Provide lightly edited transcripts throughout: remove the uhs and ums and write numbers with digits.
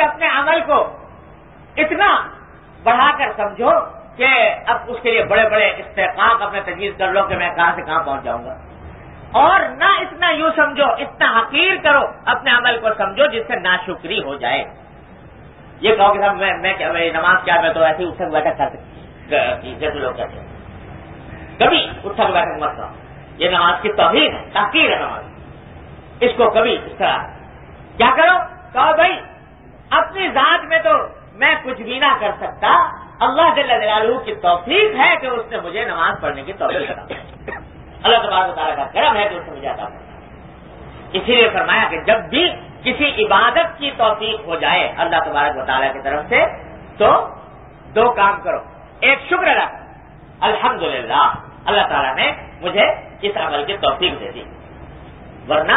اپنے عمل کو اتنا بڑھا کر سمجھو کہ اب اس کے لیے بڑے بڑے استحقاق اپنے تجویز کر لو کہ میں کہاں سے کہاں پہنچ جاؤں گا، اور نہ اتنا یوں سمجھو، اتنا حقیر کرو اپنے عمل کو سمجھو جس سے ناشکری ہو جائے. یہ کہو کہ صاحب میں نماز کیا میں تو ایسے ہی اٹھک بیٹھک کر سکتی جیسے لوگ کہتے ہیں. کبھی اٹھک بیٹھک مت کرو، یہ نماز کی توہین ہے، تحقیر ہے نماز. اس کو کبھی اس طرح کیا کرو، کہو بھائی اپنی ذات میں تو میں کچھ بھی نہ کر سکتا، اللہ جل جلالہ کی توفیق ہے کہ اس نے مجھے نماز پڑھنے کی توفیق عطا کی. اللہ تبارک و تعالیٰ کا کرم ہے کہ اس نے مجھے عطا کی. اسی لیے فرمایا کہ جب بھی کسی عبادت کی توفیق ہو جائے اللہ تبارک و تعالیٰ کی طرف سے تو دو کام کرو. ایک شکر ادا کرو، الحمدللہ اللہ تعالیٰ نے مجھے اس عمل کی توفیق دے دی. ورنہ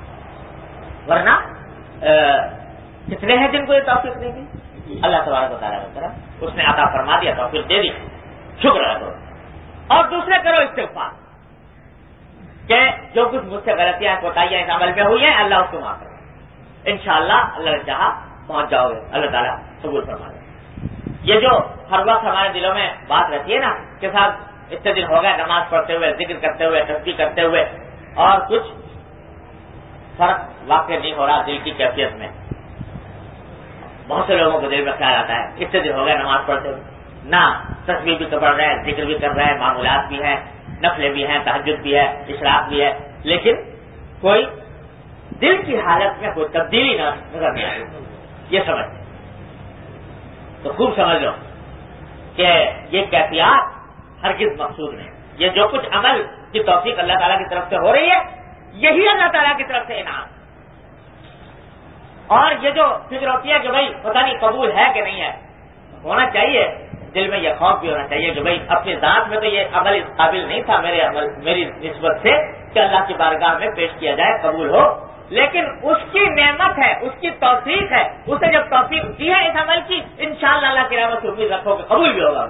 کتنے ہیں جن کو یہ توفیق دے دی؟ اللہ تبارک و تعالیٰ کی طرف اس نے عطا فرما دیا، توفیق دے دی، شکر ادا کرو. اور دوسرے کرو استغفار کہ جو کچھ مجھ سے غلطیاں کوتاہیاں اس عمل میں ہوئی ہیں اللہ اس کو معاف کرے. انشاءاللہ اللہ نے چاہا پہنچ جاؤ گے، اللہ تعالیٰ قبول فرما دے. یہ جو ہر وقت ہمارے دلوں میں بات رہتی ہے نا کہ صاحب اتنے دن ہو گئے نماز پڑھتے ہوئے، ذکر کرتے ہوئے، تسبیح کرتے ہوئے، اور کچھ فرق واقع نہیں ہو رہا دل کی کیفیت میں. بہت سے لوگوں کو دل میں خیال آتا ہے اتنے دن ہو گئے نماز پڑھتے ہوئے، نہ تسبیح بھی پڑھ رہے ہیں، ذکر بھی کر رہے ہیں، معمولات بھی ہیں، نفلیں بھی ہیں، تہجد بھی ہے، اشراق بھی ہے، لیکن کوئی دل کی حالت میں کوئی تبدیلی نظر نہیں آئی. یہ سمجھ تو خوب سمجھ لو کہ یہ کیفیات ہرگز مقصود نہیں. یہ جو کچھ عمل کی توفیق اللہ تعالیٰ کی طرف سے ہو رہی ہے یہی اللہ تعالیٰ کی طرف سے انعام. اور یہ جو فکر ہوتی ہے کہ بھائی پتہ نہیں قبول ہے کہ نہیں ہے، ہونا چاہیے دل میں یہ خوف بھی ہونا چاہیے کہ بھائی اپنی ذات میں تو یہ عمل اس قابل نہیں تھا میری نسبت سے کہ اللہ کی بارگاہ میں پیش کیا جائے قبول ہو، لیکن اس کی نعمت ہے، اس کی توفیق ہے، اسے جب توفیق دی ہے اس عمل کی انشاءاللہ اللہ کی رحمت سے امید رکھو کہ قبول بھی ہوگا.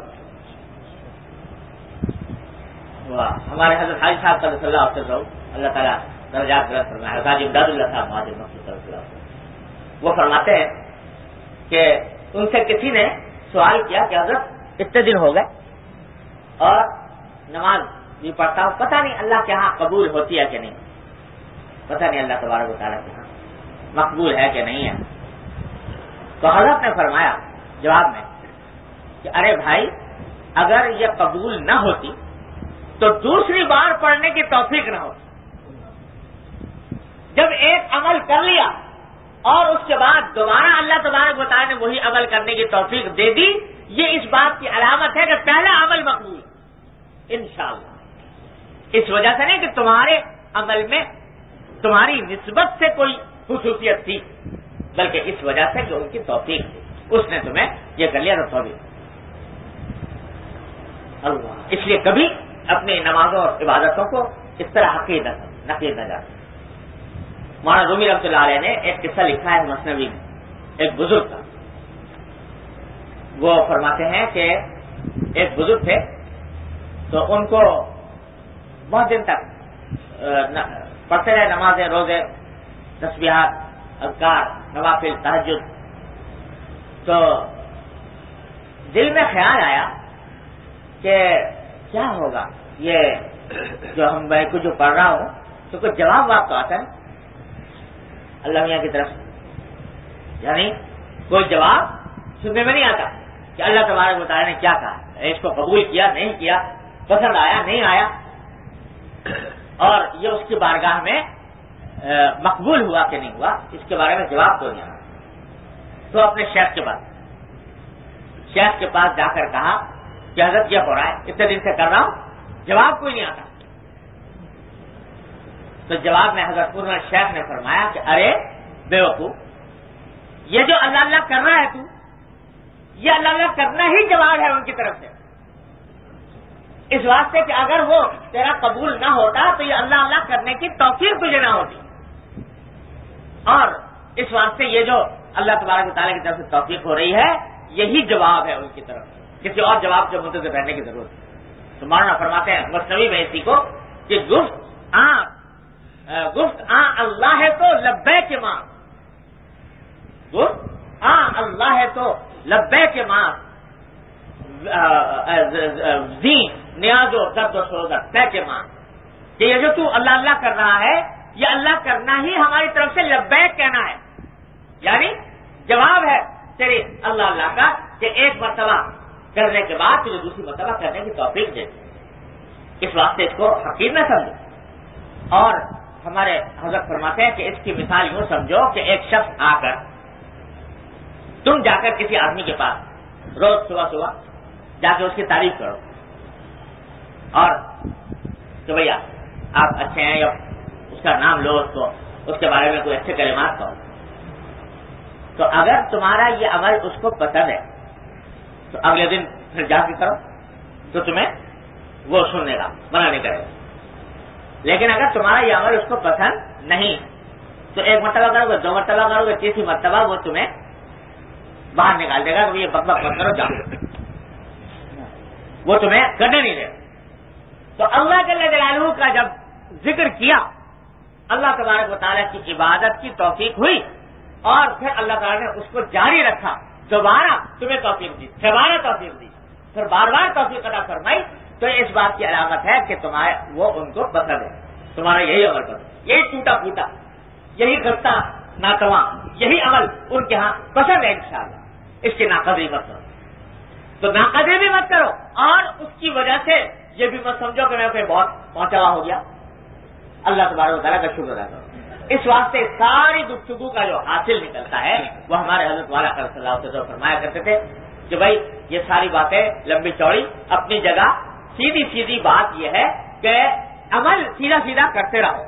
ہمارے حضرت حاجی صاحب صلی اللہ علیہ وسلم اللہ تعالیٰ درجات بلند فرمائے، حضرت امداد اللہ صاحب مہاجر مقصود صلی اللہ علیہ وسلم وہ فرماتے ہیں کہ ان سے کسی نے سوال کیا کہ حضرت اتنے دن ہو گئے اور نماز بھی پڑھتا ہوں، پتہ نہیں اللہ کے ہاں قبول ہوتی ہے کہ نہیں، پتہ نہیں اللہ تبارک و تعالیٰ کے ہاں مقبول ہے کہ نہیں ہے. تو حضرت نے فرمایا جواب میں کہ ارے بھائی اگر یہ قبول نہ ہوتی تو دوسری بار پڑھنے کی توفیق نہ ہوتی. جب ایک عمل کر لیا اور اس کے بعد دوبارہ اللہ تبارک و تعالیٰ نے وہی عمل کرنے کی توفیق دے دی، یہ اس بات کی علامت ہے کہ پہلا عمل مقبول انشاءاللہ. اس وجہ سے نہیں کہ تمہارے عمل میں تمہاری نسبت سے کوئی خصوصیت تھی، بلکہ اس وجہ سے کہ ان کی توفیق تھی، اس نے تمہیں یہ کر لیا تو توفیق اللہ. اس لیے کبھی اپنی نمازوں اور عبادتوں کو اس طرح حقیر نہ جائے. مولانا رومی رحمۃ اللہ علیہ نے ایک قصہ لکھا ہے مثنوی میں، ایک بزرگ کا. وہ فرماتے ہیں کہ ایک بزرگ تھے تو ان کو بہت دن تک پڑھتے رہے نمازیں، روزے، تسبیحات، اذکار، نوافل، تہجد. تو دل میں خیال آیا کہ کیا ہوگا یہ جو میں کچھ جو پڑھ رہا ہوں تو کوئی جواب تو آتا ہے اللہ میاں کی طرف، یعنی کوئی جواب سننے میں نہیں آتا کہ اللہ تبارک و تعالیٰ نے کیا کہا، اس کو قبول کیا نہیں کیا، پسند آیا نہیں آیا، اور یہ اس کی بارگاہ میں مقبول ہوا کہ نہیں ہوا، اس کے بارے میں جواب تو نہیں آیا. تو اپنے شیخ کے پاس جا کر کہا کہ حضرت یہ ہو رہا ہے، اتنے دن سے کر رہا ہوں، جواب کوئی نہیں آتا. تو جواب میں حضرت پورن شیخ نے فرمایا کہ ارے بے وقوف، یہ جو اللہ اللہ کر رہا ہے تو یہ اللہ اللہ کرنا ہی جواب ہے ان کی طرف سے، اس واسطے کہ اگر وہ تیرا قبول نہ ہوتا تو یہ اللہ اللہ کرنے کی توفیق تجھے نہ ہوتی. اور اس واسطے یہ جو اللہ تبارک و تعالیٰ کی طرف سے توفیق ہو رہی ہے یہی جواب ہے ان کی طرف سے، کسی اور جواب کے منتظر رہنے کی ضرورت ہے. تو مولانا فرماتے ہیں مثنوی میں اسی کو کہ گفت اللہ ہے تو لبیک ماں، گفت اللہ ہے تو لبیک ماں دین نیاز و درد و سوزت طے کے ماں کہ یہ جو تو اللہ اللہ کر رہا ہے یہ اللہ کرنا ہی ہماری طرف سے لبیک کہنا ہے، یعنی جواب ہے تیری اللہ اللہ کا کہ ایک مرتبہ کرنے کے بعد تجھے دوسری مرتبہ کرنے کی توفیق دے. اس واسطے اس کو حقیر نہ سمجھو. اور ہمارے حضرت فرماتے ہیں کہ اس کی مثال یوں سمجھو کہ ایک شخص آ کر تم جا کر کسی آدمی کے پاس روز صبح صبح جا کے اس کی تعریف کرو اور کہ بھیا آپ اچھے ہیں، یا اس کا نام لو، اس کے بارے میں کوئی اچھے کلمات کہو. تو اگر تمہارا یہ عمل اس کو پسند ہے تو اگلے دن پھر جا کے کرو تو تمہیں وہ سننے گا، منع نہیں کرے گا. لیکن اگر تمہارا یہ عمل اس کو پسند نہیں تو ایک مرتبہ کرو گے، دو مرتبہ کرو گے، تیسری مرتبہ وہ تمہیں باہر نکال دے گا کہ یہ بک بک مت کرو، جاؤ، وہ تمہیں کرنے نہیں دے گا. تو اللہ جل جلالہ کا جب ذکر کیا، اللہ تبارک و تعالیٰ کی عبادت کی توفیق ہوئی اور پھر اللہ تعالیٰ نے اس کو جاری رکھا، دوبارہ تمہیں توفیق دی، دوبارہ توفیق دی، پھر بار بار توفیق عطا فرمائی، تو اس بات کی علامت ہے کہ تمہارے وہ ان کو پسند ہے، تمہارا یہی عمل پسند، یہی ٹوٹا پھوٹا، یہی کرتا ناتواں، یہی عمل ان کے ہاں پسند ہے انشاءاللہ. اس کی ناقدری مت کرو، تو ناقدری بھی مت کرو اور اس کی وجہ سے یہ بھی مت سمجھو کہ میں کوئی بہت پہنچا ہوا ہو گیا. اللہ تبارک و تعالیٰ کا شکر ادا کرو. اس واسطے ساری گفتگو کا جو حاصل نکلتا ہے وہ ہمارے حضرت والا صلی اللہ علیہ وسلم فرمایا کرتے تھے کہ بھائی یہ ساری باتیں لمبی چوڑی اپنی جگہ، سیدھی سیدھی بات یہ ہے کہ عمل سیدھا سیدھا کرتے رہو،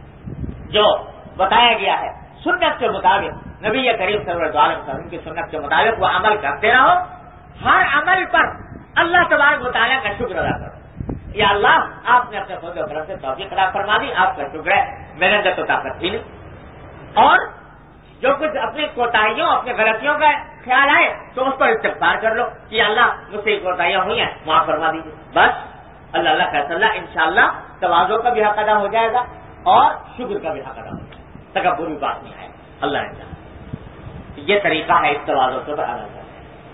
جو بتایا گیا ہے سنت کے مطابق، نبی کریم صلی اللہ علیہ وسلم کی سنت کے مطابق وہ عمل کرتے رہو. ہر عمل پر اللہ تبارک و تعالیٰ کا شکر ادا کرو. یا اللہ آپ نے اپنے خود و کرم سے توفیق عطا فرما دی، آپ کا شکر ہے، میرے اندر تو طاقت تھی نہیں. اور جو کچھ اپنی کوتاہیوں اپنی غلطیوں کا خیال آئے تو اس پر استغفار کر لو کہ اللہ مجھ سے کوتاہیاں ہوئی ہیں معاف فرما دیجیے. بس اللہ اللہ فیصلہ انشاءاللہ تواضع کا بھی حق ادا ہو جائے گا اور شکر کا بھی حق ادا ہو جائے گا. تکبر بھی بات نہیں ہے، اللہ نے چاہا. یہ طریقہ ہے اس تواضع پر عمل کرنے.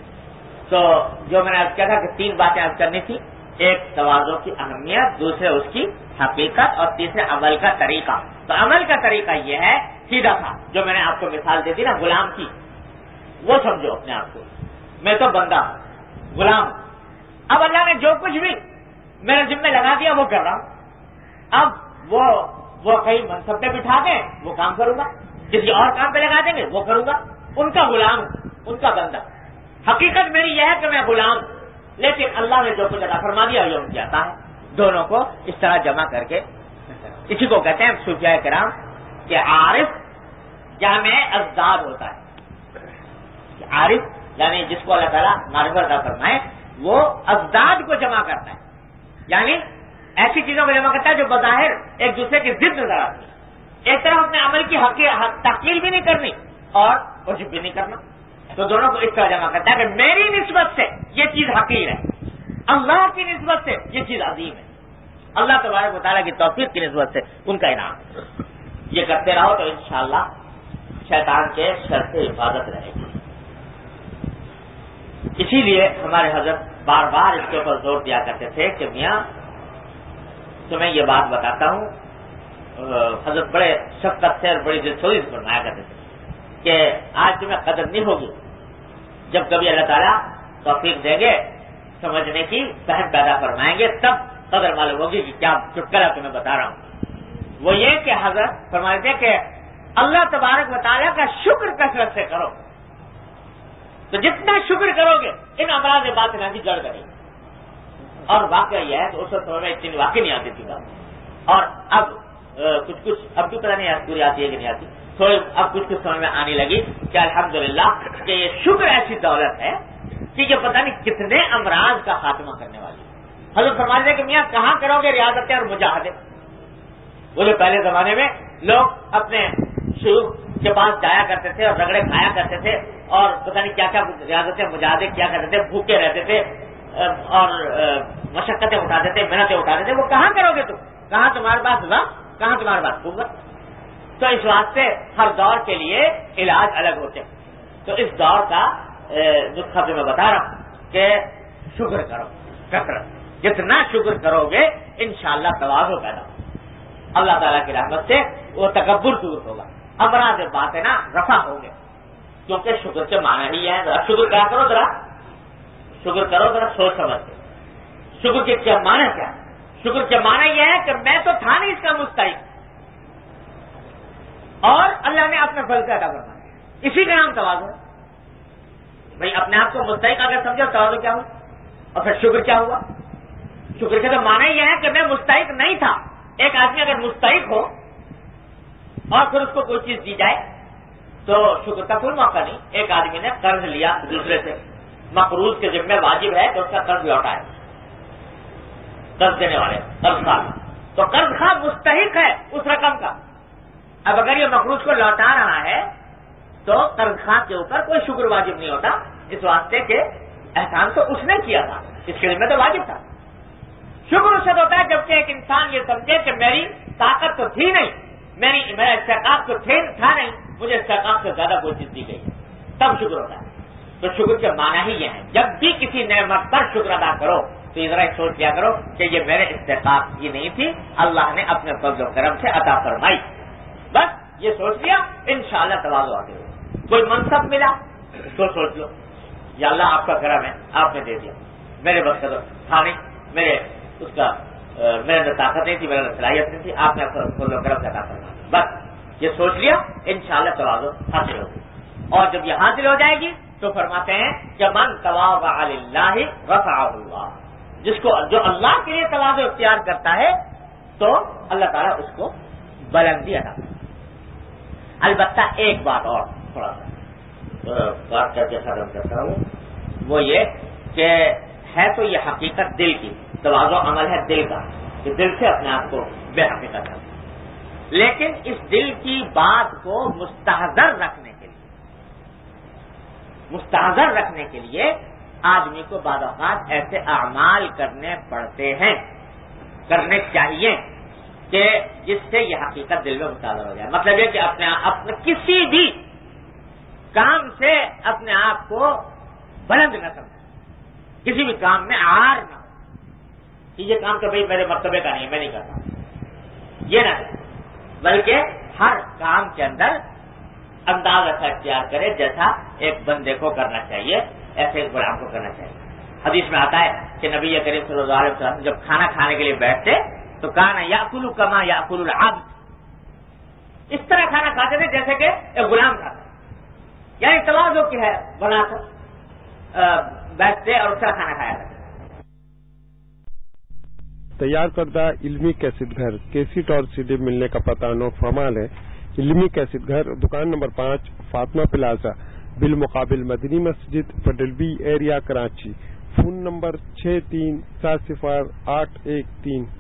تو جو میں نے عرض کیا تھا کہ 3 باتیں عرض کرنی تھی، ایک تواضع کی اہمیت، دوسرے اس کی حقیقت، اور تیسرے عمل کا طریقہ. تو عمل کا طریقہ یہ ہے سیدھا تھا، جو میں نے آپ کو مثال دے دی نا غلام کی، وہ سمجھو اپنے آپ کو میں تو بندہ ہوں، غلام ہوں. اب اللہ نے جو کچھ بھی میرے ذمہ لگا دیا وہ کر رہا ہوں. اب وہ کہیں منصب پہ بٹھا دیں وہ کام کروں گا، کسی اور کام پہ لگا دیں گے وہ کروں گا. ان کا غلام ہوں، ان کا بندہ. حقیقت میری یہ ہے کہ میں غلام ہوں، لیکن اللہ نے جو کچھ عطا فرما دیا یہ ان کی عطا ہے. دونوں کو اس طرح جمع کر کے، اسی کو کہتے ہیں صوفیاء کرام کہ عارف جامع ازداد ہوتا ہے. عارف یعنی جس کو اللہ تعالیٰ معرفت عطا فرمائے وہ ازداد کو جمع کرتا ہے، یعنی ایسی چیزوں کو جمع کرتا ہے جو بظاہر ایک دوسرے کی ضد نظر آتی ہے. ایک طرف اپنے عمل کی تحقیر بھی نہیں کرنی اور عجب بھی نہیں کرنا، تو دونوں کو اس طرح جمع کرتا ہے کہ میری نسبت سے یہ چیز حقیر ہے، اللہ کی نسبت سے یہ چیز عظیم ہے، اللہ تبارک و تعالیٰ کی توفیق کی نسبت سے ان کا انعام. یہ کرتے رہو تو انشاءاللہ شیطان کے شر سے حفاظت رہے گی. اسی لیے ہمارے حضرت بار بار اس کے اوپر زور دیا کرتے تھے کہ میاں تمہیں یہ بات بتاتا ہوں. حضرت بڑے شفقت سے اور بڑی دلسوزی سے فرمایا کرتے تھے کہ آج تمہیں قدر نہیں ہوگی، جب کبھی اللہ تعالیٰ توفیق دیں گے سمجھنے کی، فہم پیدا فرمائیں گے، تب قدر معلوم ہوگی کہ کیا چٹکلا تمہیں بتا رہا ہوں. وہ یہ کہ حضرت فرماتے تھے کہ اللہ تبارک و تعالیٰ کا شکر کثرت سے کرو، تو جتنا شکر کرو گے ان امراض باطنہ کی جڑ کرے گی. اور واقعہ یہ ہے کہ اس وقت میں اتنی واقعی نہیں آتی تھی بات، اور اب کچھ اب بھی پتہ نہیں پوری آتی ہے کہ نہیں آتی، تھوڑی اب کچھ سمجھ میں آنے لگی کہ الحمدللہ کہ یہ شکر ایسی دولت ہے کہ یہ پتہ نہیں کتنے امراض کا خاتمہ کرنے والی ہے. حضرت فرماتے ہیں کہ میاں کہاں کرو گے ریاضتیں اور مجاہدے؟ بولے پہلے زمانے میں لوگ اپنے شیوخ کے پاس جایا کرتے تھے اور رگڑے کھایا کرتے تھے اور پتہ نہیں کیا کیا ریاضتیں مجاہدے کیا کرتے تھے، بھوکے رہتے تھے اور مشقتیں اٹھاتے تھے، محنتیں اٹھاتے تھے. وہ کہاں کرو گے تم؟ کہاں تمہارے پاس وقت، کہاں تمہارے پاس قوت؟ تو اس واسطے ہر دور کے لیے علاج الگ ہوتے ہیں. تو اس دور کا نسخہ جو میں بتا رہا ہوں کہ شکر کرو کثرت، جتنا شکر کرو گے انشاءاللہ تواضع پیدا ہوگا، اللہ تعالیٰ کی رحمت سے وہ تکبر دور ہوگا، امراض باطنہ رفع ہوں گے، کیونکہ شکر کے معنی ہی ہے. ذرا شکر کیا کرو، ذرا شکر کرو، ذرا سوچ سمجھ کے. شکر کے کیا معنی کیا؟ شکر کے معنی یہ ہے کہ میں تو تھا نہیں اس کا مستحق، اور اللہ نے اپنے فضل سے ادا کرنا ہے، اسی کا نام تواضع ہے. بھائی اپنے آپ کو مستحق اگر سمجھو تواضع کیا ہوا، اور پھر شکر کیا ہوا؟ شکر کے تو معنی یہ ہے کہ میں مستحق نہیں تھا. ایک آدمی اگر مستحق ہو اور پھر اس کو کوئی چیز دی جائے تو شکر کا کوئی موقع نہیں. ایک آدمی نے قرض لیا دوسرے سے، مقروض کے ذمہ واجب ہے کہ اس کا قرض لوٹائے، قرض دینے والے قرض خواہ، تو قرض خواہ مستحق ہے اس رقم کا. اب اگر یہ مقروض کو لوٹا رہا ہے تو قرض خواہ کے اوپر کوئی شکر واجب نہیں ہوتا، اس واسطے کہ احسان تو اس نے کیا تھا، اس کے ذمہ تو واجب تھا. شکر اس سے ہوتا ہے جبکہ ایک انسان یہ سمجھے کہ میری طاقت تو تھی نہیں، میرا استحقاق تو تھا نہیں، مجھے استحقاق سے زیادہ کوئی چیز دی گئی، تب شکر ہوتا ہے. تو شکر کے معنی ہی یہ ہے، جب بھی کسی نعمت پر شکر ادا کرو تو ذرا سوچ لیا کرو کہ یہ میرے استحقاق کی نہیں تھی، اللہ نے اپنے فضل و کرم سے عطا فرمائی. بس یہ سوچ لیا انشاءاللہ تواضع آ گیا. کوئی منصب ملا تو سوچ لو یا اللہ آپ کا کرم ہے، آپ نے دے دیا، میرے بس کا تھا نہیں، میرے اندر طاقت نہیں تھی، میرے اندر صلاحیت نہیں تھی، آپ نے فضل و کرم سے عطا فرمایا. بس یہ سوچ لیا انشاءاللہ تواضع حاصل ہوگی. اور جب یہ حاصل ہو جائے گی تو فرماتے ہیں کہ من تواضع للہ رفعہ اللہ، جو اللہ کے لیے تواضع اختیار کرتا ہے تو اللہ تعالیٰ اس کو بلندی عطا کرتا ہے. البتہ ایک بات اور تھوڑا سا بات کر کے ختم کرتا ہوں، وہ یہ کہ ہے تو یہ حقیقت دل کی، تواضع عمل ہے دل کا کہ دل سے اپنے آپ کو بے حقیقت کرتا، لیکن اس دل کی بات کو مستحضر رکھنے کے لیے آدمی کو بعض اوقات ایسے اعمال کرنے پڑتے ہیں، کرنے چاہیے کہ جس سے یہ حقیقت دل میں مستحضر ہو جائے. مطلب یہ کہ اپنے کسی بھی کام سے اپنے آپ کو بلند نہ سمجھے، کسی بھی کام میں عار نہ ہو کہ یہ کام تو بھائی میرے مرتبے کا نہیں ہے، میں نہیں کرتا، یہ نہ کرے، بلکہ ہر کام کے اندر انداز ایسا اختیار کرے جیسا ایک بندے کو کرنا چاہیے، ایسے ایک غلام کو کرنا چاہیے. حدیث میں آتا ہے کہ نبی کریم صلی اللہ علیہ وسلم جب کھانا کھانے کے لیے بیٹھتے تو کانا یاکل کما یاکل العبد، اس طرح کھانا کھاتے تھے جیسے کہ ایک غلام کھاتا، یعنی تواضع کی ہے بنا کر بیٹھتے اور اس طرح کھانا کھایا کرتے. تیار کردہ علمی کیسٹ گھر کیسٹ اور CD ملنے کا پتہ نو فرمان ہے. علمی کیسٹ گھر، دکان نمبر 5 فاطمہ پلازا، بالمقابل مدنی مسجد، پڈلبی ایریا، کراچی. Phone number 63708113.